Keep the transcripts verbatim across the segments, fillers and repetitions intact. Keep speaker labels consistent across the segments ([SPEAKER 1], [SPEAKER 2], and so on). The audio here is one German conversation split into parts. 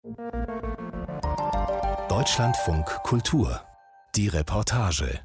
[SPEAKER 1] Deutschlandfunk Kultur. Die Reportage.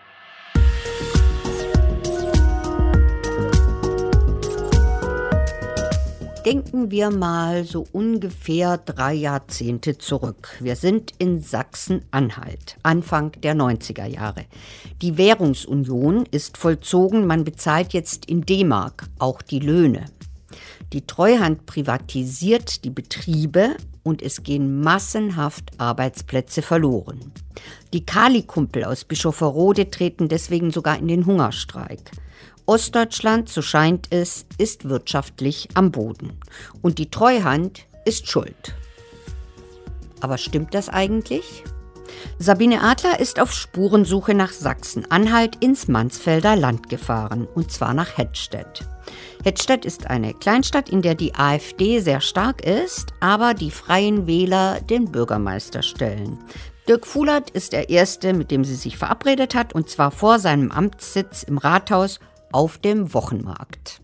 [SPEAKER 2] Denken wir mal so ungefähr drei Jahrzehnte zurück. Wir sind in Sachsen-Anhalt, Anfang der neunziger Jahre. Die Währungsunion ist vollzogen, man bezahlt jetzt in D-Mark, auch die Löhne. Die Treuhand privatisiert die Betriebe und es gehen massenhaft Arbeitsplätze verloren. Die Kali-Kumpel aus Bischofferode treten deswegen sogar in den Hungerstreik. Ostdeutschland, so scheint es, ist wirtschaftlich am Boden. Und die Treuhand ist schuld. Aber stimmt das eigentlich? Sabine Adler ist auf Spurensuche nach Sachsen-Anhalt ins Mansfelder Land gefahren, und zwar nach Hettstedt. Hettstedt ist eine Kleinstadt, in der die AfD sehr stark ist, aber die Freien Wähler den Bürgermeister stellen. Dirk Fuhlert ist der Erste, mit dem sie sich verabredet hat, und zwar vor seinem Amtssitz im Rathaus auf dem Wochenmarkt.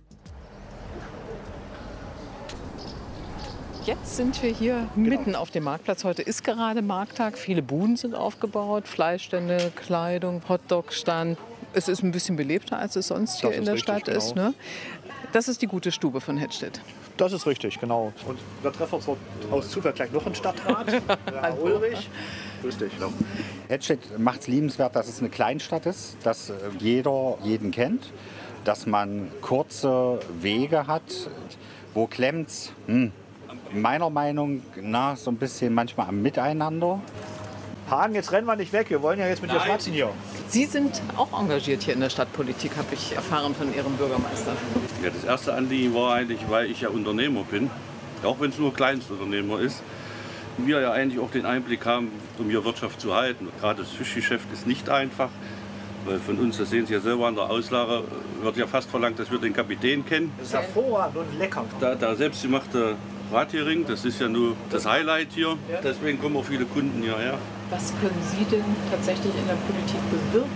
[SPEAKER 3] Jetzt sind wir hier mitten auf dem Marktplatz. Heute ist gerade Markttag. Viele Buden sind aufgebaut, Fleischstände, Kleidung, Hotdog-Stand. Es ist ein bisschen belebter, als es sonst hier in der Stadt
[SPEAKER 4] genau.
[SPEAKER 3] ist. Ne? Das ist die gute Stube von Hettstedt.
[SPEAKER 4] Das ist richtig, genau. Und wir treffen uns aus Zufall gleich noch im Stadtrat. Ja, Ulrich. Grüß dich. Ja.
[SPEAKER 5] Hettstedt macht es liebenswert, dass es eine Kleinstadt ist, dass jeder jeden kennt, dass man kurze Wege hat. Wo klemmt's? Hm. Meiner Meinung nach so ein bisschen manchmal am Miteinander.
[SPEAKER 4] Hagen, jetzt rennen wir nicht weg. Wir wollen ja jetzt mit dir schwatzen hier.
[SPEAKER 3] Sie sind auch engagiert hier in der Stadtpolitik, habe ich erfahren von Ihrem Bürgermeister.
[SPEAKER 6] Ja, das erste Anliegen war eigentlich, weil ich ja Unternehmer bin, auch wenn es nur Kleinstunternehmer ist, wir ja eigentlich auch den Einblick haben, um hier Wirtschaft zu halten. Gerade das Fischgeschäft ist nicht einfach, weil von uns, das sehen Sie ja selber an der Auslage, wird ja fast verlangt, dass wir den Kapitän kennen.
[SPEAKER 4] Das ist hervorragend und lecker.
[SPEAKER 6] Da, da selbstgemachte Brathering, das ist ja nur das Highlight hier, deswegen kommen auch viele Kunden hierher.
[SPEAKER 3] Was können Sie denn tatsächlich in der Politik bewirken?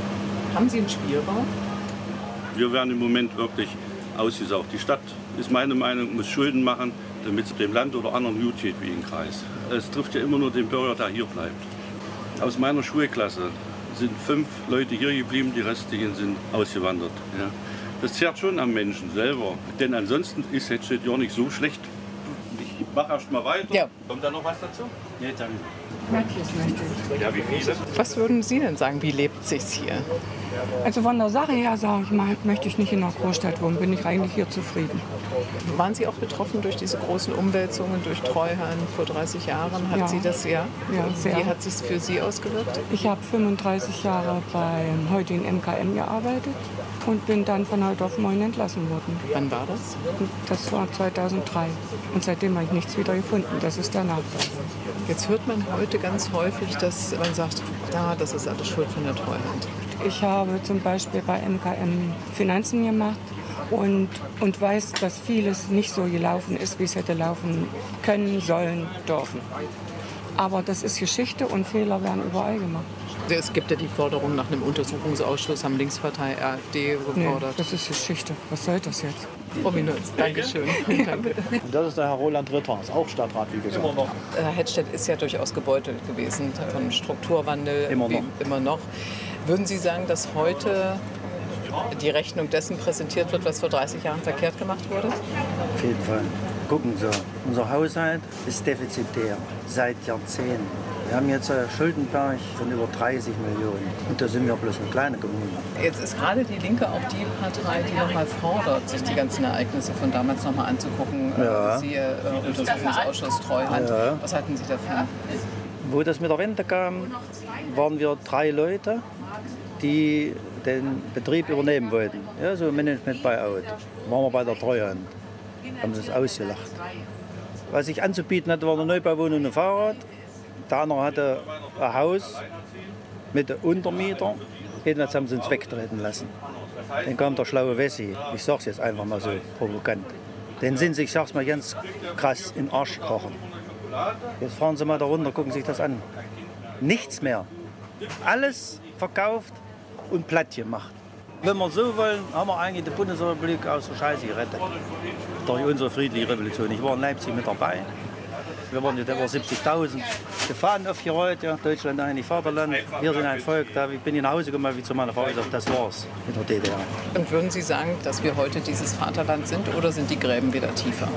[SPEAKER 3] Haben Sie einen Spielraum?
[SPEAKER 6] Wir werden im Moment wirklich ausgesaugt. Die Stadt, ist meine Meinung, muss Schulden machen, damit es dem Land oder anderen gut geht wie im Kreis. Es trifft ja immer nur den Bürger, der hier bleibt. Aus meiner Schulklasse sind fünf Leute hier geblieben, die restlichen sind ausgewandert. Ja. Das zehrt schon am Menschen selber, denn ansonsten ist Hettstedt ja nicht so schlecht. Ich mache erst mal weiter. Ja. Kommt da noch was dazu? Nee, danke.
[SPEAKER 7] Natürlich möchte ich.
[SPEAKER 6] Ja, wie viele?
[SPEAKER 3] Was würden Sie denn sagen, wie lebt es sich hier?
[SPEAKER 7] Also von der Sache her, sage ich mal, möchte ich nicht in einer Großstadt wohnen, bin ich eigentlich hier zufrieden.
[SPEAKER 3] Waren Sie auch betroffen durch diese großen Umwälzungen, durch Treuhand vor dreißig Jahren? Hat
[SPEAKER 7] Ja.
[SPEAKER 3] Sie das, ja?
[SPEAKER 7] Ja, sehr.
[SPEAKER 3] Wie hat es sich für Sie ausgewirkt?
[SPEAKER 7] Ich habe fünfunddreißig Jahre beim heutigen M K M gearbeitet und bin dann von heute auf morgen entlassen worden.
[SPEAKER 3] Wann war das?
[SPEAKER 7] Und das war zweitausenddrei. Und seitdem habe ich nichts wieder gefunden. Das ist der Nachteil.
[SPEAKER 3] Jetzt hört man heute ganz häufig, dass man sagt, ja, das ist alles Schuld von der Treuhand.
[SPEAKER 7] Ich habe zum Beispiel bei M K M Finanzen gemacht und, und weiß, dass vieles nicht so gelaufen ist, wie es hätte laufen können, sollen, dürfen. Aber das ist Geschichte und Fehler werden überall gemacht.
[SPEAKER 3] Es gibt ja die Forderung nach einem Untersuchungsausschuss, haben Linkspartei, AfD gefordert.
[SPEAKER 7] Nee, das ist Geschichte. Was soll das jetzt?
[SPEAKER 3] Ominös. Dankeschön. Danke.
[SPEAKER 4] Und das ist der Herr Roland Ritter, ist auch Stadtrat, wie gesagt. Immer noch.
[SPEAKER 3] Hettstedt ist ja durchaus gebeutelt gewesen von Strukturwandel.
[SPEAKER 4] Immer noch.
[SPEAKER 3] Wie immer noch. Würden Sie sagen, dass heute die Rechnung dessen präsentiert wird, was vor dreißig Jahren verkehrt gemacht wurde?
[SPEAKER 8] Auf jeden Fall. Gucken Sie, unser Haushalt ist defizitär seit Jahrzehnten. Wir haben jetzt einen Schuldenberg von über dreißig Millionen. Und da sind wir bloß eine kleine Kommune.
[SPEAKER 3] Jetzt ist gerade die Linke auch die Partei, die noch mal fordert, sich die ganzen Ereignisse von damals noch mal anzugucken.
[SPEAKER 8] Ja.
[SPEAKER 3] Siehe äh, Untersuchungsausschuss Treuhand.
[SPEAKER 8] Ja.
[SPEAKER 3] Was halten Sie davon?
[SPEAKER 8] Wo das mit der Wende kam, waren wir drei Leute, die den Betrieb übernehmen wollten. Ja, so Management Buyout. Waren wir bei der Treuhand. Haben sie es ausgelacht. Was ich anzubieten hatte, war eine Neubauwohnung und ein Fahrrad. Der andere hatte ein Haus mit einem Untermieter. Jedenfalls haben sie uns wegtreten lassen. Dann kam der schlaue Wessi. Ich sag's jetzt einfach mal so provokant. Den sind sich, ich sag's mal ganz krass, in den Arsch gekrochen. Jetzt fahren Sie mal da runter, gucken sich das an. Nichts mehr. Alles verkauft und platt gemacht. Wenn wir so wollen, haben wir eigentlich die Bundesrepublik aus der Scheiße gerettet. Durch unsere friedliche Revolution. Ich war in Leipzig mit dabei. Wir waren jetzt über siebzigtausend. Die Fahnen aufgerollt, ja, Deutschland ein Vaterland. Wir sind ein Volk. Da bin ich nach Hause gekommen wie zu meiner Frau gesagt, das war's in der D D R.
[SPEAKER 3] Und würden Sie sagen, dass wir heute dieses Vaterland sind oder sind die Gräben wieder tiefer?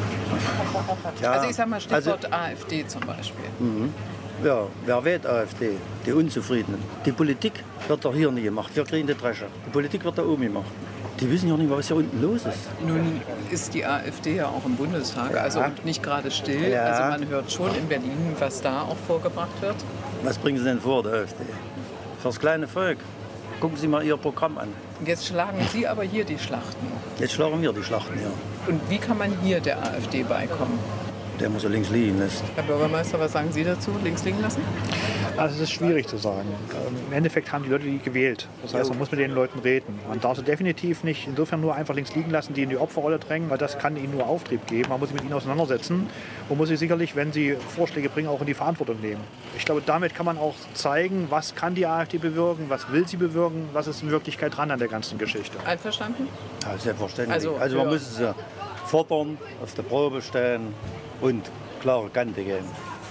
[SPEAKER 8] Ja,
[SPEAKER 3] also ich sag mal Stichwort
[SPEAKER 8] also,
[SPEAKER 3] AfD zum Beispiel.
[SPEAKER 8] Mhm. Ja, wer wählt AfD? Die Unzufriedenen. Die Politik wird doch hier nicht gemacht. Wir kriegen die Dresche. Die Politik wird da oben gemacht. Die wissen ja nicht, was hier unten los ist.
[SPEAKER 3] Nun ist die AfD ja auch im Bundestag,
[SPEAKER 8] Ja.
[SPEAKER 3] also nicht gerade still.
[SPEAKER 8] Ja.
[SPEAKER 3] Also man hört schon in Berlin, was da auch vorgebracht wird.
[SPEAKER 8] Was bringen Sie denn vor, der AfD? Fürs kleine Volk. Gucken Sie mal Ihr Programm an.
[SPEAKER 3] Jetzt schlagen Sie aber hier die Schlachten.
[SPEAKER 8] Jetzt schlagen wir die Schlachten, ja.
[SPEAKER 3] Und wie kann man hier der AfD beikommen?
[SPEAKER 8] Der muss er links liegen lassen.
[SPEAKER 3] Herr Bürgermeister, was sagen Sie dazu? Links liegen lassen?
[SPEAKER 4] Also es ist schwierig zu sagen. Im Endeffekt haben die Leute die gewählt. Das heißt, man muss mit den Leuten reden. Man darf sie definitiv nicht insofern nur einfach links liegen lassen, die in die Opferrolle drängen, weil das kann ihnen nur Auftrieb geben. Man muss sich mit ihnen auseinandersetzen und muss sie sicherlich, wenn sie Vorschläge bringen, auch in die Verantwortung nehmen. Ich glaube, damit kann man auch zeigen, was kann die AfD bewirken, was will sie bewirken, was ist in Wirklichkeit dran an der ganzen Geschichte.
[SPEAKER 3] Einverstanden?
[SPEAKER 8] Ja, selbstverständlich.
[SPEAKER 3] Also,
[SPEAKER 8] Also, man
[SPEAKER 3] ja.
[SPEAKER 8] muss sie fordern, auf der Probe stellen und klare Kante geben.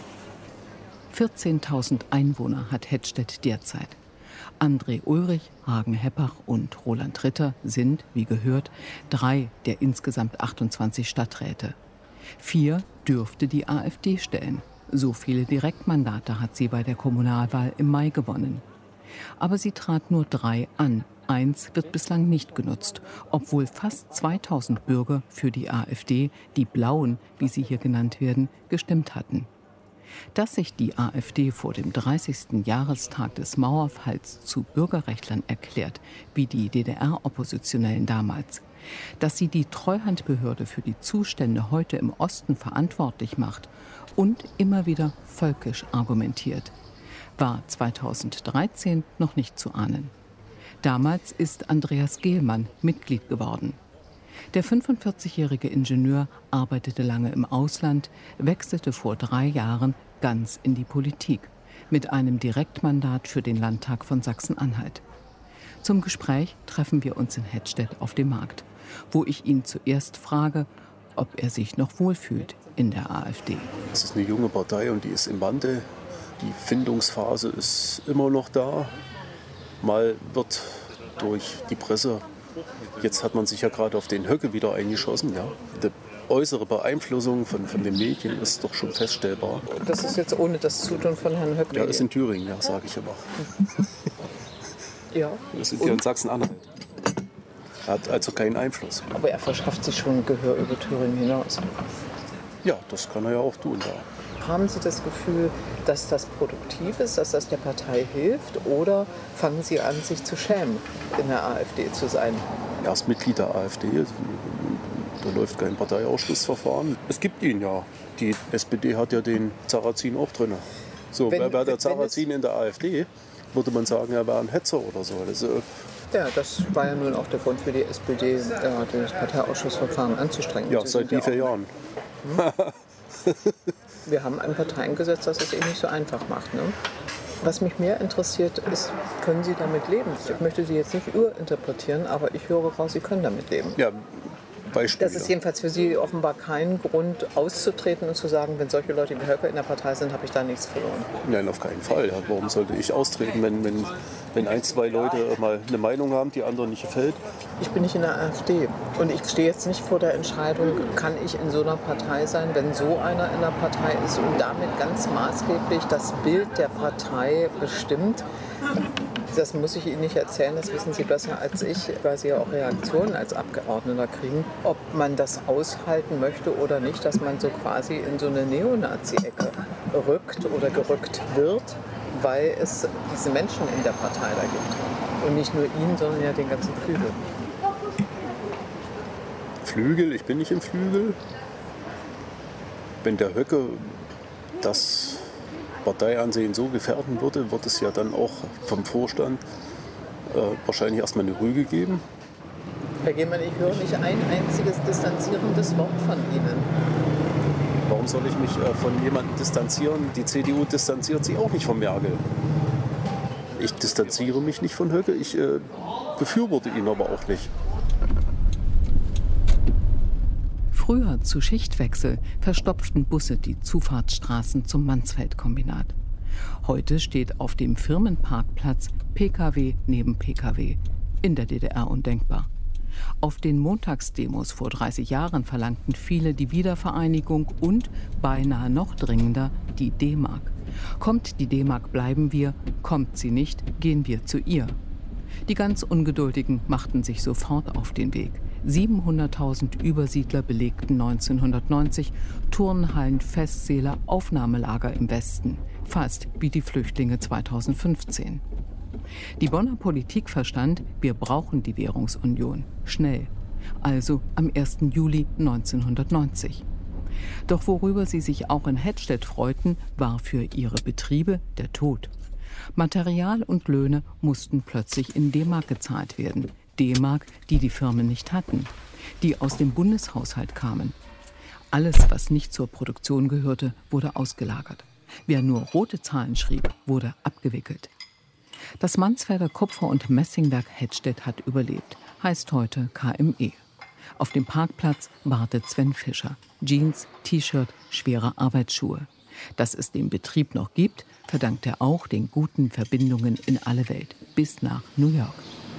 [SPEAKER 9] vierzehntausend Einwohner hat Hettstedt derzeit. André Ulrich, Hagen Heppach und Roland Ritter sind, wie gehört, drei der insgesamt achtundzwanzig Stadträte. Vier dürfte die AfD stellen. So viele Direktmandate hat sie bei der Kommunalwahl im Mai gewonnen. Aber sie trat nur drei an. Eins wird bislang nicht genutzt, obwohl fast zweitausend Bürger für die AfD, die Blauen, wie sie hier genannt werden, gestimmt hatten. Dass sich die AfD vor dem dreißigsten Jahrestag des Mauerfalls zu Bürgerrechtlern erklärt, wie die D D R-Oppositionellen damals, dass sie die Treuhandbehörde für die Zustände heute im Osten verantwortlich macht und immer wieder völkisch argumentiert, war zweitausenddreizehn noch nicht zu ahnen. Damals ist Andreas Gehlmann Mitglied geworden. Der fünfundvierzigjährige Ingenieur arbeitete lange im Ausland, wechselte vor drei Jahren ganz in die Politik mit einem Direktmandat für den Landtag von Sachsen-Anhalt. Zum Gespräch treffen wir uns in Hettstedt auf dem Markt, wo ich ihn zuerst frage, ob er sich noch wohlfühlt in der AfD.
[SPEAKER 10] Es ist eine junge Partei und die ist im Wandel. Die Findungsphase ist immer noch da. Mal wird durch die Presse, jetzt hat man sich ja gerade auf den Höcke wieder eingeschossen, ja. Die äußere Beeinflussung von, von den Medien ist doch schon feststellbar.
[SPEAKER 3] Das ist jetzt ohne das Zutun von Herrn Höcke.
[SPEAKER 10] Ja, ist in Thüringen, ja, sage ich immer.
[SPEAKER 3] Ja.
[SPEAKER 10] Wir sind hier in Sachsen-Anhalt. Er hat also keinen Einfluss.
[SPEAKER 3] Aber er verschafft sich schon Gehör über Thüringen hinaus.
[SPEAKER 10] Ja, das kann er ja auch tun, ja.
[SPEAKER 3] Haben Sie das Gefühl, dass das produktiv ist, dass das der Partei hilft? Oder fangen Sie an, sich zu schämen, in der AfD zu sein?
[SPEAKER 10] Er ist Mitglied der AfD. Da läuft kein Parteiausschlussverfahren. Es gibt ihn ja. Die S P D hat ja den Sarrazin auch drin. So,
[SPEAKER 3] Wenn-
[SPEAKER 10] wer wäre der
[SPEAKER 3] wenn
[SPEAKER 10] Sarrazin in der AfD? Würde man sagen, er wäre ein Hetzer oder so. Das, äh,
[SPEAKER 3] Ja, das war ja nun auch der Grund für die S P D, ja, das Parteiausschussverfahren anzustrengen.
[SPEAKER 10] ja,
[SPEAKER 3] Sie
[SPEAKER 10] seit
[SPEAKER 3] sind ja
[SPEAKER 10] wie vielen
[SPEAKER 3] auch-
[SPEAKER 10] Jahren?
[SPEAKER 3] Wir haben ein Parteiengesetz, das es eben nicht so einfach macht. Ne? Was mich mehr interessiert ist, können Sie damit leben? Ich möchte Sie jetzt nicht überinterpretieren, aber ich höre raus, Sie können damit leben.
[SPEAKER 10] Ja, Beispiele.
[SPEAKER 3] Das ist jedenfalls für Sie offenbar kein Grund, auszutreten und zu sagen, wenn solche Leute wie Höcke in der Partei sind, habe ich da nichts verloren.
[SPEAKER 10] Nein, auf keinen Fall. Ja, warum sollte ich austreten, wenn, wenn, wenn ein, zwei Leute mal eine Meinung haben, die anderen nicht gefällt?
[SPEAKER 3] Ich bin nicht in der AfD und ich stehe jetzt nicht vor der Entscheidung, kann ich in so einer Partei sein, wenn so einer in der Partei ist und damit ganz maßgeblich das Bild der Partei bestimmt. Das muss ich Ihnen nicht erzählen, das wissen Sie besser als ich, weil Sie ja auch Reaktionen als Abgeordneter kriegen, ob man das aushalten möchte oder nicht, dass man so quasi in so eine Neonazi-Ecke rückt oder gerückt wird, weil es diese Menschen in der Partei da gibt. Und nicht nur ihn, sondern ja den ganzen Flügel.
[SPEAKER 10] Flügel, ich bin nicht im Flügel. Wenn der Höcke das Parteiansehen so gefährden würde, wird es ja dann auch vom Vorstand äh, wahrscheinlich erstmal eine Rüge geben.
[SPEAKER 3] Herr Gehmann, ich höre nicht ein einziges distanzierendes Wort von Ihnen.
[SPEAKER 10] Warum soll ich mich äh, von jemandem distanzieren? Die C D U distanziert sich auch nicht von Merkel. Ich distanziere mich nicht von Höcke, ich äh, befürworte ihn aber auch nicht.
[SPEAKER 9] Früher zu Schichtwechsel verstopften Busse die Zufahrtsstraßen zum Mansfeld-Kombinat. Heute steht auf dem Firmenparkplatz P K W neben P K W. In der D D R undenkbar. Auf den Montagsdemos vor dreißig Jahren verlangten viele die Wiedervereinigung und, beinahe noch dringender, die D-Mark. Kommt die D-Mark, bleiben wir, kommt sie nicht, gehen wir zu ihr. Die ganz Ungeduldigen machten sich sofort auf den Weg. siebenhunderttausend Übersiedler belegten neunzehnhundertneunzig Turnhallen, Festsäle, Aufnahmelager im Westen. Fast wie die Flüchtlinge zweitausendfünfzehn. Die Bonner Politik verstand, wir brauchen die Währungsunion. Schnell. Also am ersten Juli neunzehnhundertneunzig. Doch worüber sie sich auch in Hettstedt freuten, war für ihre Betriebe der Tod. Material und Löhne mussten plötzlich in D-Mark gezahlt werden. D-Mark, die die Firmen nicht hatten, die aus dem Bundeshaushalt kamen. Alles, was nicht zur Produktion gehörte, wurde ausgelagert. Wer nur rote Zahlen schrieb, wurde abgewickelt. Das Mansfelder Kupfer- und Messingwerk Hettstedt hat überlebt, heißt heute K M E. Auf dem Parkplatz wartet Sven Fischer. Jeans, T-Shirt, schwere Arbeitsschuhe. Dass es den Betrieb noch gibt, verdankt er auch den guten Verbindungen in alle Welt, bis nach New York.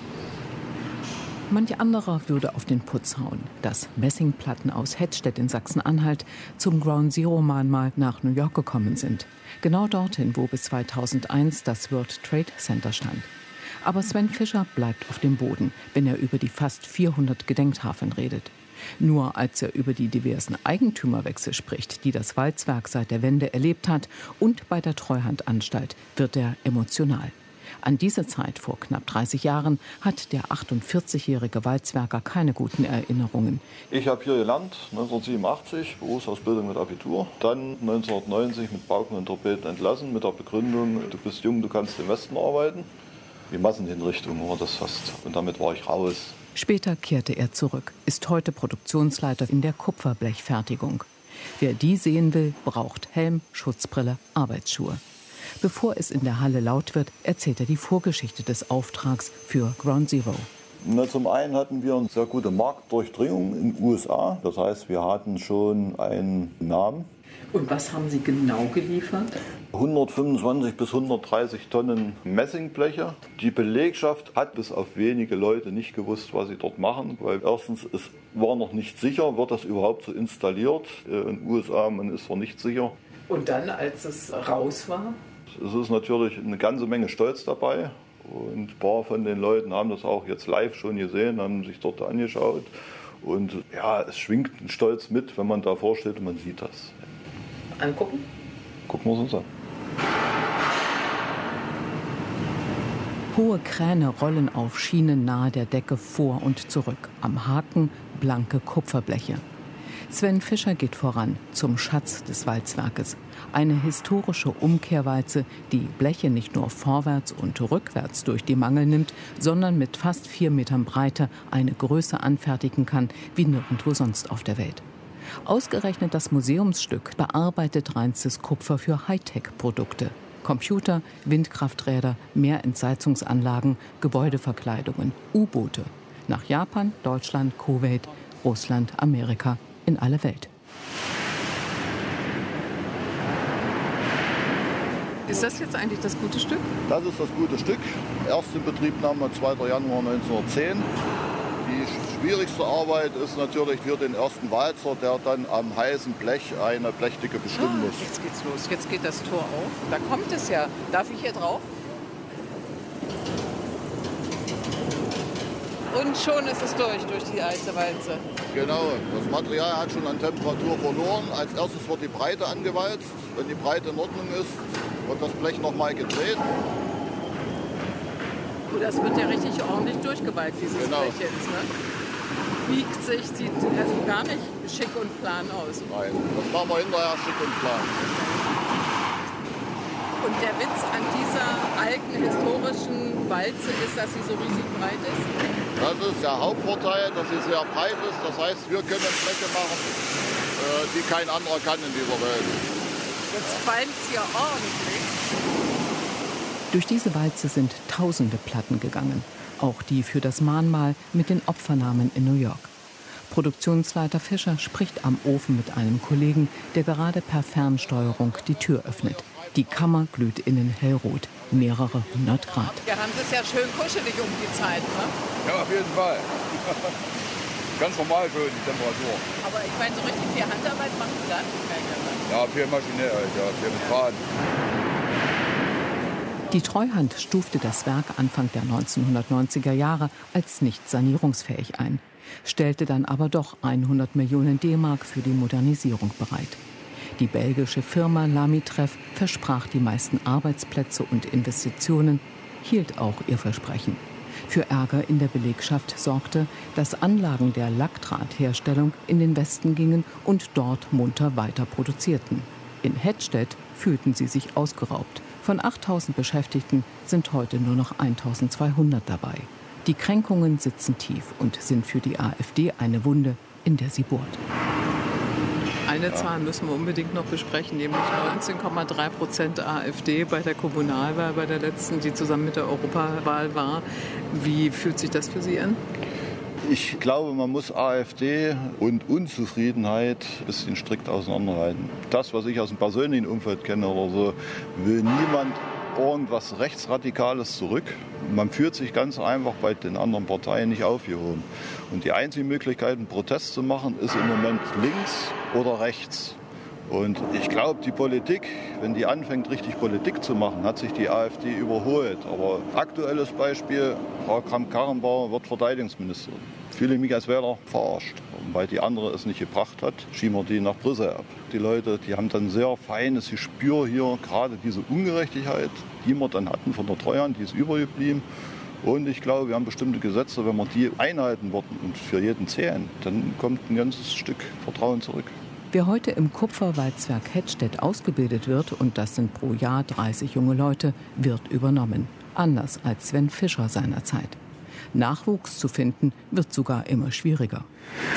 [SPEAKER 9] Manch anderer würde auf den Putz hauen, dass Messingplatten aus Hettstedt in Sachsen-Anhalt zum Ground-Zero-Mahnmal nach New York gekommen sind. Genau dorthin, wo bis zweitausendeins das World Trade Center stand. Aber Sven Fischer bleibt auf dem Boden, wenn er über die fast vierhundert Gedenktafeln redet. Nur als er über die diversen Eigentümerwechsel spricht, die das Walzwerk seit der Wende erlebt hat, und bei der Treuhandanstalt, wird er emotional. An diese Zeit vor knapp dreißig Jahren hat der achtundvierzigjährige Walzwerker keine guten Erinnerungen.
[SPEAKER 11] Ich habe hier gelernt, neunzehnhundertsiebenundachtzig, Berufsausbildung mit Abitur. Dann neunzehnhundertneunzig mit Pauken und Torpeden entlassen, mit der Begründung, du bist jung, du kannst im Westen arbeiten. Die Massenhinrichtung war das fast. Und damit war ich raus.
[SPEAKER 9] Später kehrte er zurück, ist heute Produktionsleiter in der Kupferblechfertigung. Wer die sehen will, braucht Helm, Schutzbrille, Arbeitsschuhe. Bevor es in der Halle laut wird, erzählt er die Vorgeschichte des Auftrags für Ground Zero.
[SPEAKER 11] Na, zum einen hatten wir eine sehr gute Marktdurchdringung in den U S A. Das heißt, wir hatten schon einen Namen.
[SPEAKER 9] Und was haben Sie genau geliefert?
[SPEAKER 11] hundertfünfundzwanzig bis hundertdreißig Tonnen Messingbleche. Die Belegschaft hat bis auf wenige Leute nicht gewusst, was sie dort machen. Weil erstens, es war noch nicht sicher, wird das überhaupt so installiert. In den U S A, man ist zwar nicht sicher.
[SPEAKER 9] Und dann, als es raus war?
[SPEAKER 11] Es ist natürlich eine ganze Menge Stolz dabei. Und ein paar von den Leuten haben das auch jetzt live schon gesehen, haben sich dort angeschaut. Und ja, es schwingt ein Stolz mit, wenn man da vorsteht und man sieht das.
[SPEAKER 3] Angucken?
[SPEAKER 11] Gucken wir es uns an.
[SPEAKER 9] Hohe Kräne rollen auf Schienen nahe der Decke vor und zurück. Am Haken blanke Kupferbleche. Sven Fischer geht voran zum Schatz des Walzwerkes. Eine historische Umkehrwalze, die Bleche nicht nur vorwärts und rückwärts durch die Mangel nimmt, sondern mit fast vier Metern Breite eine Größe anfertigen kann wie nirgendwo sonst auf der Welt. Ausgerechnet das Museumsstück bearbeitet reinstes Kupfer für Hightech-Produkte. Computer, Windkrafträder, Meerentsalzungsanlagen, Gebäudeverkleidungen, U-Boote. Nach Japan, Deutschland, Kuwait, Russland, Amerika, in alle Welt.
[SPEAKER 12] Ist das jetzt eigentlich das gute Stück?
[SPEAKER 11] Das ist das gute Stück. Erste Inbetriebnahme zweiter Januar neunzehnhundertzehn. Die schwierigste Arbeit ist natürlich für den ersten Walzer, der dann am heißen Blech eine Blechdicke bestimmen muss.
[SPEAKER 12] Jetzt geht's los, jetzt geht das Tor auf. Da kommt es ja. Darf ich hier drauf? Und schon ist es durch, durch die heiße Walze.
[SPEAKER 11] Genau, das Material hat schon an Temperatur verloren. Als erstes wird die Breite angewalzt. Wenn die Breite in Ordnung ist, wird das Blech nochmal gedreht.
[SPEAKER 12] Das wird ja richtig ordentlich durchgewalzt, dieses
[SPEAKER 11] genau.
[SPEAKER 12] Blech jetzt. Ne? Biegt sich, sieht also gar nicht schick und plan aus.
[SPEAKER 11] Nein, das machen wir hinterher schick und plan.
[SPEAKER 12] Und der Witz an dieser alten historischen Walze ist, dass sie so riesig breit ist?
[SPEAKER 11] Das ist der Hauptvorteil, dass sie sehr breit ist. Das heißt, wir können Bleche machen, die kein anderer kann in dieser Welt.
[SPEAKER 12] Jetzt qualmt es hier ordentlich.
[SPEAKER 9] Durch diese Walze sind tausende Platten gegangen. Auch die für das Mahnmal mit den Opfernamen in New York. Produktionsleiter Fischer spricht am Ofen mit einem Kollegen, der gerade per Fernsteuerung die Tür öffnet. Die Kammer glüht innen hellrot, mehrere hundert Grad.
[SPEAKER 12] Wir haben es ja schön kuschelig um die Zeit, ne?
[SPEAKER 13] Ja, auf jeden Fall. Ganz normal schön, die Temperatur.
[SPEAKER 12] Aber ich meine, so richtig viel Handarbeit machen wir gar nicht mehr.
[SPEAKER 13] Ja, viel maschinell, ja, viel mit Faden.
[SPEAKER 9] Die Treuhand stufte das Werk Anfang der neunzehnhundertneunziger Jahre als nicht sanierungsfähig ein, stellte dann aber doch hundert Millionen D-Mark für die Modernisierung bereit. Die belgische Firma Lamitreff versprach die meisten Arbeitsplätze und Investitionen, hielt auch ihr Versprechen. Für Ärger in der Belegschaft sorgte, dass Anlagen der Lackdrahtherstellung in den Westen gingen und dort munter weiter produzierten. In Hettstedt fühlten sie sich ausgeraubt. Von achttausend Beschäftigten sind heute nur noch eintausendzweihundert dabei. Die Kränkungen sitzen tief und sind für die AfD eine Wunde, in der sie bohrt.
[SPEAKER 14] Eine Zahl müssen wir unbedingt noch besprechen, nämlich neunzehn Komma drei Prozent AfD bei der Kommunalwahl, bei der letzten, die zusammen mit der Europawahl war. Wie fühlt sich das für Sie an?
[SPEAKER 11] Ich glaube, man muss AfD und Unzufriedenheit ein bisschen strikt auseinanderhalten. Das, was ich aus dem persönlichen Umfeld kenne oder so, will niemand irgendwas Rechtsradikales zurück. Man fühlt sich ganz einfach bei den anderen Parteien nicht aufgehoben. Und die einzige Möglichkeit, einen Protest zu machen, ist im Moment links oder rechts. Und ich glaube, die Politik, wenn die anfängt, richtig Politik zu machen, hat sich die AfD überholt. Aber aktuelles Beispiel, Frau Kramp-Karrenbauer wird Verteidigungsministerin. Ich fühle mich als Wähler verarscht. Und weil die andere es nicht gebracht hat, schieben wir die nach Brüssel ab. Die Leute, die haben dann sehr feines Gespür hier, gerade diese Ungerechtigkeit, die wir dann hatten von der Treuhand, die ist übergeblieben. Und ich glaube, wir haben bestimmte Gesetze, wenn wir die einhalten würden und für jeden zählen, dann kommt ein ganzes Stück Vertrauen zurück.
[SPEAKER 9] Wer heute im Kupferwalzwerk Hettstedt ausgebildet wird, und das sind pro Jahr dreißig junge Leute, wird übernommen. Anders als Sven Fischer seinerzeit. Nachwuchs zu finden, wird sogar immer schwieriger.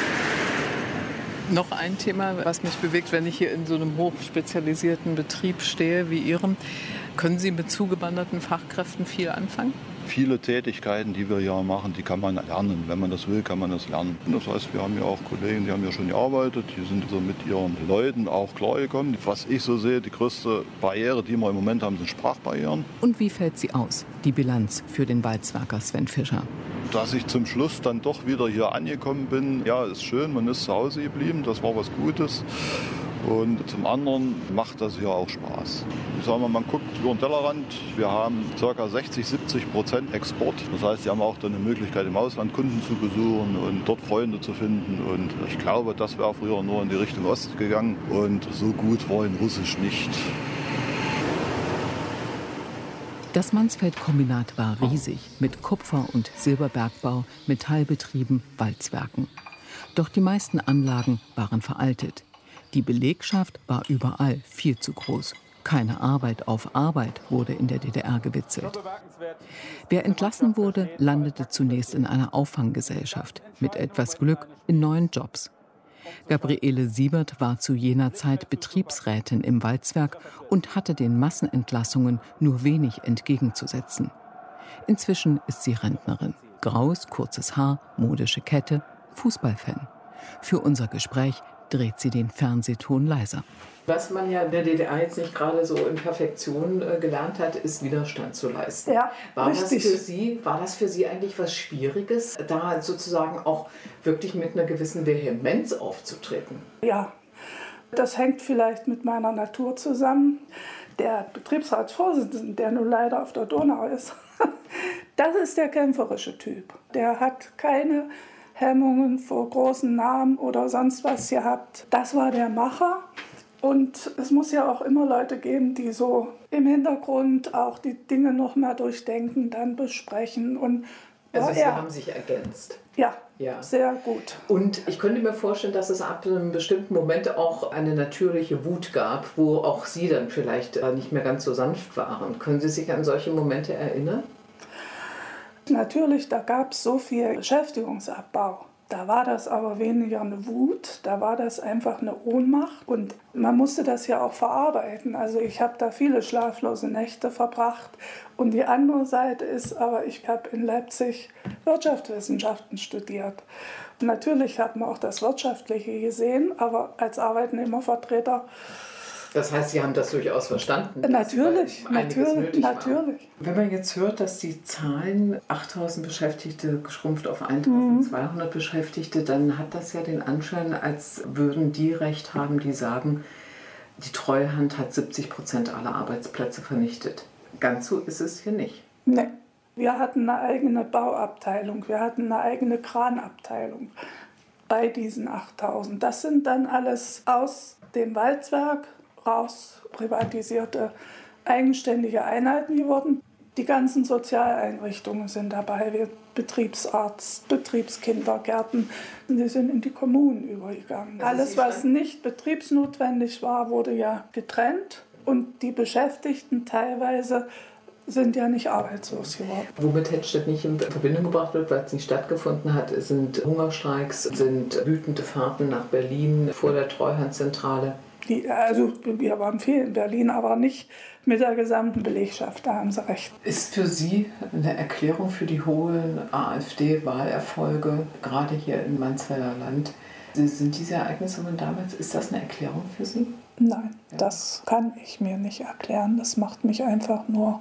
[SPEAKER 14] Noch ein Thema, was mich bewegt, wenn ich hier in so einem hochspezialisierten Betrieb stehe wie Ihrem. Können Sie mit zugewanderten Fachkräften viel anfangen?
[SPEAKER 11] Viele Tätigkeiten, die wir hier machen, die kann man lernen. Wenn man das will, kann man das lernen. Das heißt, wir haben ja auch Kollegen, die haben ja schon gearbeitet, die sind so mit ihren Leuten auch klargekommen. Was ich so sehe, die größte Barriere, die wir im Moment haben, sind Sprachbarrieren.
[SPEAKER 9] Und wie fällt sie aus, die Bilanz für den Walzwerker Sven Fischer?
[SPEAKER 11] Dass ich zum Schluss dann doch wieder hier angekommen bin, ja, ist schön, man ist zu Hause geblieben, das war was Gutes. Und zum anderen macht das hier auch Spaß. Ich sage mal, man guckt über den Tellerrand. Wir haben ca. sechzig, siebzig Prozent Export. Das heißt, sie haben auch dann eine Möglichkeit, im Ausland Kunden zu besuchen und dort Freunde zu finden. Und ich glaube, das wäre früher nur in die Richtung Ost gegangen. Und so gut war in Russisch nicht.
[SPEAKER 9] Das Mansfeld-Kombinat war riesig, mit Kupfer- und Silberbergbau, Metallbetrieben, Walzwerken. Doch die meisten Anlagen waren veraltet. Die Belegschaft war überall viel zu groß. Keine Arbeit auf Arbeit wurde in der D D R gewitzelt. Wer entlassen wurde, landete zunächst in einer Auffanggesellschaft. Mit etwas Glück in neuen Jobs. Gabriele Siebert war zu jener Zeit Betriebsrätin im Walzwerk und hatte den Massenentlassungen nur wenig entgegenzusetzen. Inzwischen ist sie Rentnerin. Graues, kurzes Haar, modische Kette, Fußballfan. Für unser Gespräch dreht sie den Fernsehton leiser.
[SPEAKER 14] Was man ja in der D D R jetzt nicht gerade so in Perfektion äh, gelernt hat, ist Widerstand zu leisten.
[SPEAKER 15] Ja,
[SPEAKER 14] war, das
[SPEAKER 15] richtig.
[SPEAKER 14] für Sie, war das für Sie eigentlich was Schwieriges, da sozusagen auch wirklich mit einer gewissen Vehemenz aufzutreten?
[SPEAKER 15] Ja, das hängt vielleicht mit meiner Natur zusammen. Der Betriebsratsvorsitzende, der nun leider auf der Donau ist, das ist der kämpferische Typ. Der hat keine Hemmungen vor großen Namen oder sonst was gehabt. Das war der Macher. Und es muss ja auch immer Leute geben, die so im Hintergrund auch die Dinge noch mal durchdenken, dann besprechen. Und
[SPEAKER 14] also Sie
[SPEAKER 15] er,
[SPEAKER 14] haben sich ergänzt.
[SPEAKER 15] Ja,
[SPEAKER 14] ja,
[SPEAKER 15] sehr gut.
[SPEAKER 14] Und ich könnte mir vorstellen, dass es ab einem bestimmten Moment auch eine natürliche Wut gab, wo auch Sie dann vielleicht nicht mehr ganz so sanft waren. Können Sie sich an solche Momente erinnern?
[SPEAKER 15] Natürlich, da gab es so viel Beschäftigungsabbau. Da war das aber weniger eine Wut, da war das einfach eine Ohnmacht und man musste das ja auch verarbeiten. Also ich habe da viele schlaflose Nächte verbracht und die andere Seite ist, aber ich habe in Leipzig Wirtschaftswissenschaften studiert. Und natürlich hat man auch das Wirtschaftliche gesehen, aber als Arbeitnehmervertreter.
[SPEAKER 9] Das heißt, Sie haben das durchaus verstanden?
[SPEAKER 15] Natürlich, natürlich, natürlich.
[SPEAKER 9] Wenn man jetzt hört, dass die Zahlen achttausend Beschäftigte geschrumpft auf eintausendzweihundert mhm. Beschäftigte, dann hat das ja den Anschein, als würden die Recht haben, die sagen, die Treuhand hat siebzig Prozent aller Arbeitsplätze vernichtet. Ganz so ist es hier nicht.
[SPEAKER 15] Nee. Wir hatten eine eigene Bauabteilung, wir hatten eine eigene Kranabteilung bei diesen achttausend. Das sind dann alles aus dem Walzwerk raus privatisierte eigenständige Einheiten geworden. Die ganzen Sozialeinrichtungen sind dabei, wie Betriebsarzt, Betriebskindergärten, die sind in die Kommunen übergegangen. Alles, was nicht betriebsnotwendig war, wurde ja getrennt und die Beschäftigten teilweise sind ja nicht arbeitslos geworden.
[SPEAKER 9] Womit Hettstedt nicht in Verbindung gebracht wird, weil es nicht stattgefunden hat, sind Hungerstreiks, sind wütende Fahrten nach Berlin vor der Treuhandzentrale.
[SPEAKER 15] Die, also wir waren viel in Berlin, aber nicht mit der gesamten Belegschaft, da haben Sie recht.
[SPEAKER 9] Ist für Sie eine Erklärung für die hohen AfD-Wahlerfolge, gerade hier in Mansfelder Land, sind diese Ereignisse von damals, ist das eine Erklärung für Sie?
[SPEAKER 15] Nein, ja. Das kann ich mir nicht erklären. Das macht mich einfach nur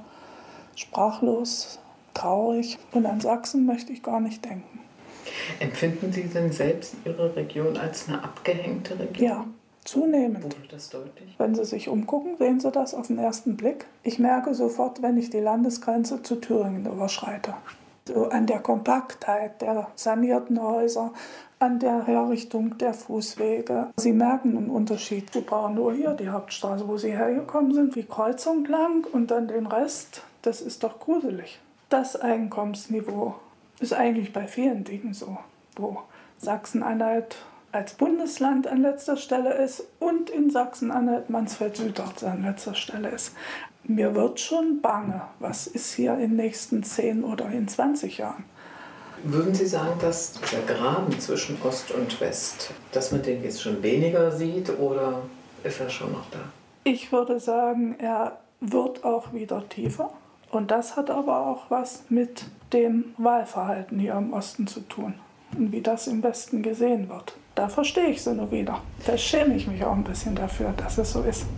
[SPEAKER 15] sprachlos, traurig. Und an Sachsen möchte ich gar nicht denken.
[SPEAKER 9] Empfinden Sie denn selbst Ihre Region als eine abgehängte Region?
[SPEAKER 15] Ja. Zunehmend.
[SPEAKER 9] Wo wird das deutlich?
[SPEAKER 15] Wenn Sie sich umgucken, sehen Sie das auf den ersten Blick. Ich merke sofort, wenn ich die Landesgrenze zu Thüringen überschreite. So an der Kompaktheit der sanierten Häuser, an der Herrichtung der Fußwege. Sie merken einen Unterschied. Sie brauchen nur hier die Hauptstraße, wo Sie hergekommen sind, die Kreuzung lang und dann den Rest. Das ist doch gruselig. Das Einkommensniveau ist eigentlich bei vielen Dingen so, wo Sachsen-Anhalt als Bundesland an letzter Stelle ist und in Sachsen-Anhalt Mansfeld-Südharz an letzter Stelle ist. Mir wird schon bange, was ist hier in den nächsten zehn oder in zwanzig Jahren.
[SPEAKER 9] Würden Sie sagen, dass der Graben zwischen Ost und West, dass man den jetzt schon weniger sieht oder ist er schon noch da?
[SPEAKER 15] Ich würde sagen, er wird auch wieder tiefer. Und das hat aber auch was mit dem Wahlverhalten hier im Osten zu tun und wie das im Westen gesehen wird. Da verstehe ich sie nur wieder. Da schäme ich mich auch ein bisschen dafür, dass es so ist.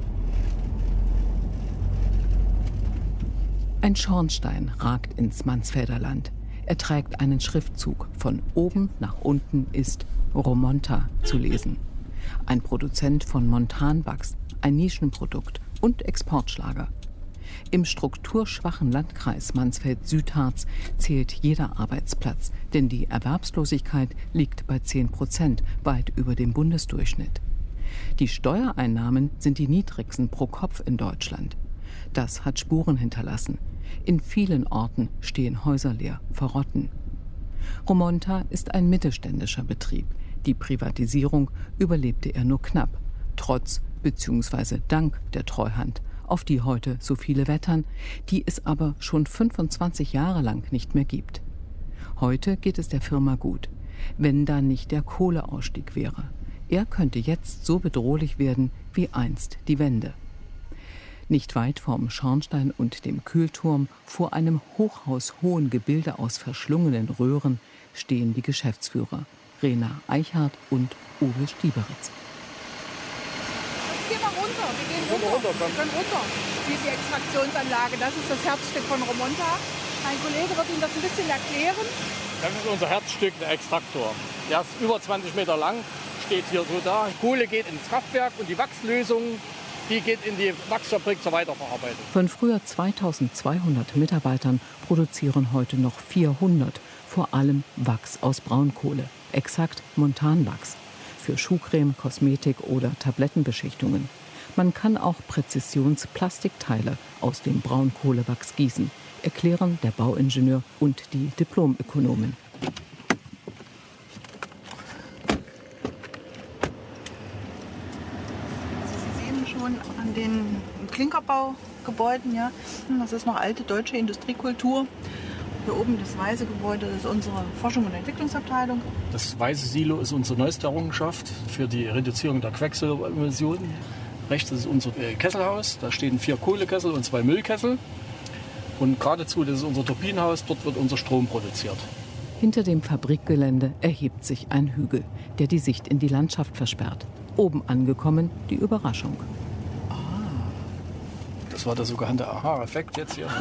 [SPEAKER 9] Ein Schornstein ragt ins Mansfelder Land. Er trägt einen Schriftzug. Von oben nach unten ist Romonta zu lesen. Ein Produzent von Montanwachs, ein Nischenprodukt und Exportschlager. Im strukturschwachen Landkreis Mansfeld-Südharz zählt jeder Arbeitsplatz, denn die Erwerbslosigkeit liegt bei zehn Prozent, weit über dem Bundesdurchschnitt. Die Steuereinnahmen sind die niedrigsten pro Kopf in Deutschland. Das hat Spuren hinterlassen. In vielen Orten stehen Häuser leer, verrotten. Romonta ist ein mittelständischer Betrieb. Die Privatisierung überlebte er nur knapp, trotz bzw. dank der Treuhand, auf die heute so viele wettern, die es aber schon fünfundzwanzig Jahre lang nicht mehr gibt. Heute geht es der Firma gut, wenn da nicht der Kohleausstieg wäre. Er könnte jetzt so bedrohlich werden wie einst die Wende. Nicht weit vom Schornstein und dem Kühlturm, vor einem hochhaushohen Gebilde aus verschlungenen Röhren, stehen die Geschäftsführer Rena Eichhardt und Uwe Stieberitz.
[SPEAKER 12] Geh mal runter, wir gehen runter. runter wir können runter. Hier ist die Extraktionsanlage, das ist das Herzstück von Romonta. Ein Kollege wird Ihnen das ein bisschen erklären.
[SPEAKER 16] Das ist unser Herzstück, der Extraktor. Der ist über zwanzig Meter lang, steht hier so da. Kohle geht ins Kraftwerk und die Wachslösung, die geht in die Wachsfabrik zur Weiterverarbeitung.
[SPEAKER 9] Von früher zweitausendzweihundert Mitarbeitern produzieren heute noch vierhundert, vor allem Wachs aus Braunkohle, exakt Montanwachs. Für Schuhcreme, Kosmetik oder Tablettenbeschichtungen. Man kann auch Präzisionsplastikteile aus dem Braunkohlewachs gießen, erklären der Bauingenieur und die Diplomökonomen.
[SPEAKER 17] Sie sehen schon an den Klinkerbaugebäuden, ja, das ist noch alte deutsche Industriekultur. Hier oben das weiße Gebäude ist unsere Forschung- und Entwicklungsabteilung.
[SPEAKER 16] Das weiße Silo ist unsere neueste Errungenschaft für die Reduzierung der Quecksilberemissionen. Rechts ist unser Kesselhaus, da stehen vier Kohlekessel und zwei Müllkessel. Und geradezu, das ist unser Turbinenhaus, dort wird unser Strom produziert.
[SPEAKER 9] Hinter dem Fabrikgelände erhebt sich ein Hügel, der die Sicht in die Landschaft versperrt. Oben angekommen die Überraschung.
[SPEAKER 16] Ah, das war der sogenannte Aha-Effekt jetzt hier.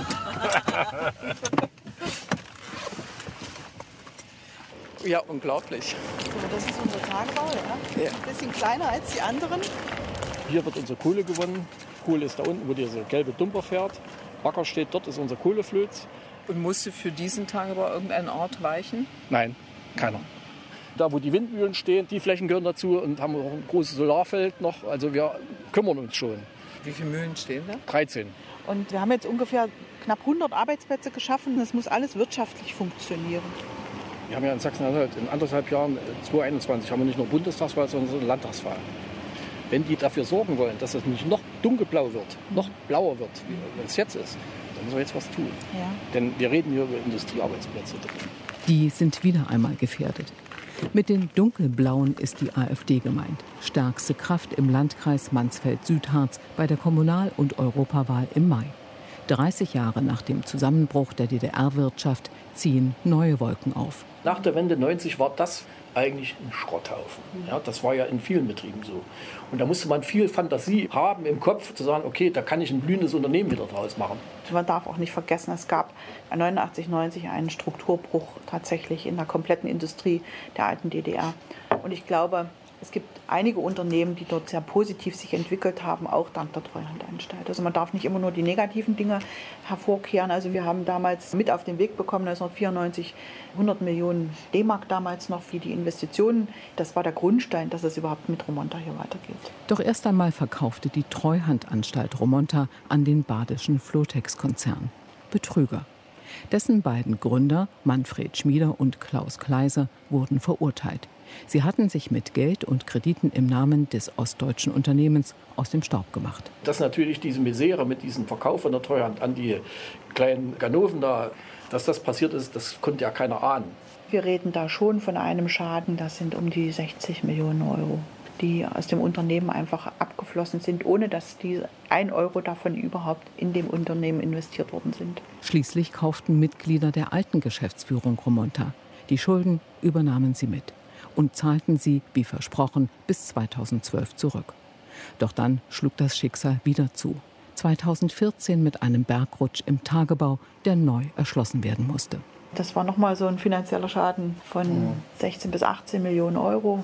[SPEAKER 16] Ja, unglaublich.
[SPEAKER 17] Das ist unser Tagebau, ja.
[SPEAKER 16] Ja.
[SPEAKER 17] Ein bisschen kleiner als die anderen.
[SPEAKER 16] Hier wird unsere Kohle gewonnen. Kohle ist da unten, wo dieser gelbe Dumper fährt. Bagger steht dort, ist unser Kohleflöz.
[SPEAKER 14] Und musste für diesen Tagebau irgendein Ort weichen?
[SPEAKER 16] Nein, keiner. Da, wo die Windmühlen stehen, die Flächen gehören dazu und haben auch ein großes Solarfeld noch. Also wir kümmern uns schon.
[SPEAKER 14] Wie viele Mühlen stehen da?
[SPEAKER 16] dreizehn.
[SPEAKER 17] Und wir haben jetzt ungefähr knapp hundert Arbeitsplätze geschaffen. Das muss alles wirtschaftlich funktionieren.
[SPEAKER 16] Wir haben ja in Sachsen-Anhalt in anderthalb Jahren, zweitausendeinundzwanzig, haben wir nicht nur Bundestagswahl, sondern Landtagswahl. Wenn die dafür sorgen wollen, dass es nicht noch dunkelblau wird, noch blauer wird, wie es jetzt ist, dann müssen wir jetzt was tun.
[SPEAKER 17] Ja.
[SPEAKER 16] Denn wir reden hier über Industriearbeitsplätze.
[SPEAKER 9] Die sind wieder einmal gefährdet. Mit den dunkelblauen ist die AfD gemeint. Stärkste Kraft im Landkreis Mansfeld-Südharz bei der Kommunal- und Europawahl im Mai. dreißig Jahre nach dem Zusammenbruch der D D R-Wirtschaft ziehen neue Wolken auf.
[SPEAKER 16] Nach der Wende neunzig war das eigentlich ein Schrotthaufen. Ja, das war ja in vielen Betrieben so. Und da musste man viel Fantasie haben im Kopf, zu sagen, okay, da kann ich ein blühendes Unternehmen wieder draus machen.
[SPEAKER 17] Man darf auch nicht vergessen, es gab neunundachtzig, neunzig einen Strukturbruch tatsächlich in der kompletten Industrie der alten D D R. Und ich glaube, es gibt einige Unternehmen, die dort sehr positiv sich entwickelt haben, auch dank der Treuhandanstalt. Also man darf nicht immer nur die negativen Dinge hervorkehren. Also wir haben damals mit auf den Weg bekommen, neunzehnhundertvierundneunzig, hundert Millionen D-Mark damals noch für die Investitionen. Das war der Grundstein, dass es überhaupt mit Romonta hier weitergeht.
[SPEAKER 9] Doch erst einmal verkaufte die Treuhandanstalt Romonta an den badischen Flotex-Konzern. Betrüger. Dessen beiden Gründer, Manfred Schmieder und Klaus Kleiser, wurden verurteilt. Sie hatten sich mit Geld und Krediten im Namen des ostdeutschen Unternehmens aus dem Staub gemacht.
[SPEAKER 16] Dass natürlich diese Misere mit diesem Verkauf von der Treuhand an die kleinen Ganoven da, dass das passiert ist, das konnte ja keiner ahnen.
[SPEAKER 17] Wir reden da schon von einem Schaden, das sind um die sechzig Millionen Euro, die aus dem Unternehmen einfach abgeflossen sind, ohne dass die ein Euro davon überhaupt in dem Unternehmen investiert worden sind.
[SPEAKER 9] Schließlich kauften Mitglieder der alten Geschäftsführung Romonta. Die Schulden übernahmen sie mit und zahlten sie, wie versprochen, bis zweitausendzwölf zurück. Doch dann schlug das Schicksal wieder zu. zweitausendvierzehn mit einem Bergrutsch im Tagebau, der neu erschlossen werden musste.
[SPEAKER 17] Das war nochmal so ein finanzieller Schaden von sechzehn bis achtzehn Millionen Euro.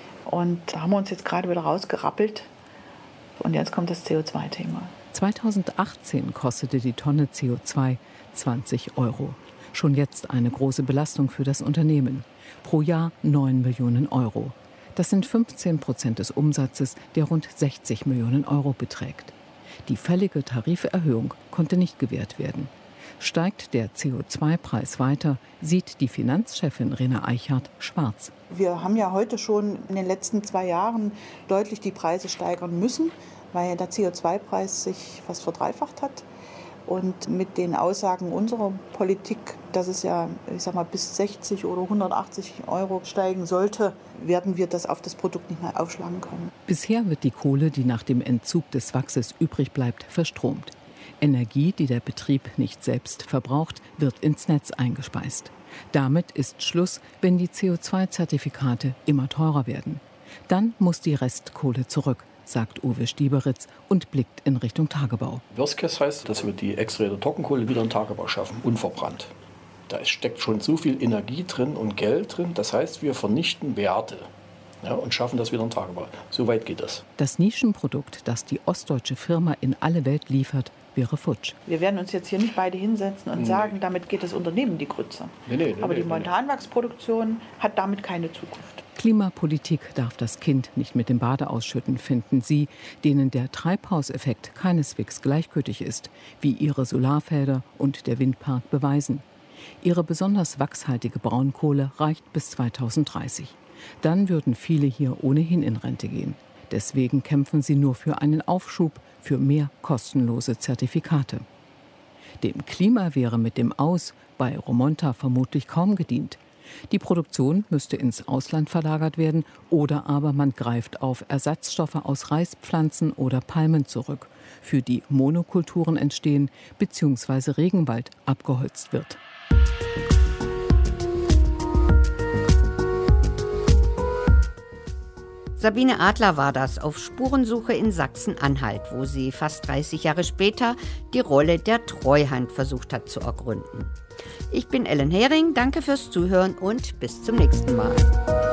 [SPEAKER 17] Und da haben wir uns jetzt gerade wieder rausgerappelt. Und jetzt kommt das C O zwei Thema.
[SPEAKER 9] zweitausendachtzehn kostete die Tonne C O zwei zwanzig Euro. Schon jetzt eine große Belastung für das Unternehmen. Pro Jahr neun Millionen Euro. Das sind fünfzehn Prozent des Umsatzes, der rund sechzig Millionen Euro beträgt. Die fällige Tariferhöhung konnte nicht gewährt werden. Steigt der C O zwei Preis weiter, sieht die Finanzchefin Rena Eichhardt schwarz.
[SPEAKER 17] Wir haben ja heute schon in den letzten zwei Jahren deutlich die Preise steigern müssen, weil der C O zwei Preis sich fast verdreifacht hat. Und mit den Aussagen unserer Politik, dass es ja, ich sag mal, bis sechzig oder hundertachtzig Euro steigen sollte, werden wir das auf das Produkt nicht mehr aufschlagen können.
[SPEAKER 9] Bisher wird die Kohle, die nach dem Entzug des Wachses übrig bleibt, verstromt. Energie, die der Betrieb nicht selbst verbraucht, wird ins Netz eingespeist. Damit ist Schluss, wenn die C O zwei Zertifikate immer teurer werden. Dann muss die Restkohle zurück, sagt Uwe Stieberitz und blickt in Richtung Tagebau.
[SPEAKER 16] Worst Case heißt, dass wir die extrahierte Trockenkohle wieder im Tagebau schaffen, unverbrannt. Da steckt schon so viel Energie drin und Geld drin, das heißt, wir vernichten Werte, ja, und schaffen das wieder im Tagebau. So weit geht das.
[SPEAKER 9] Das Nischenprodukt, das die ostdeutsche Firma in alle Welt liefert, wäre futsch.
[SPEAKER 17] Wir werden uns jetzt hier nicht beide hinsetzen und nee. sagen, damit geht das Unternehmen in die Grütze. Nee, nee, nee, Aber die nee, Montanwachsproduktion hat damit keine Zukunft.
[SPEAKER 9] Klimapolitik darf das Kind nicht mit dem Bade ausschütten, finden sie, denen der Treibhauseffekt keineswegs gleichgültig ist, wie ihre Solarfelder und der Windpark beweisen. Ihre besonders wachshaltige Braunkohle reicht bis zweitausenddreißig. Dann würden viele hier ohnehin in Rente gehen. Deswegen kämpfen sie nur für einen Aufschub, für mehr kostenlose Zertifikate. Dem Klima wäre mit dem Aus bei Romonta vermutlich kaum gedient. Die Produktion müsste ins Ausland verlagert werden oder aber man greift auf Ersatzstoffe aus Reispflanzen oder Palmen zurück, für die Monokulturen entstehen bzw. Regenwald abgeholzt wird.
[SPEAKER 2] Sabine Adler war das auf Spurensuche in Sachsen-Anhalt, wo sie fast dreißig Jahre später die Rolle der Treuhand versucht hat zu ergründen. Ich bin Ellen Hering, danke fürs Zuhören und bis zum nächsten Mal.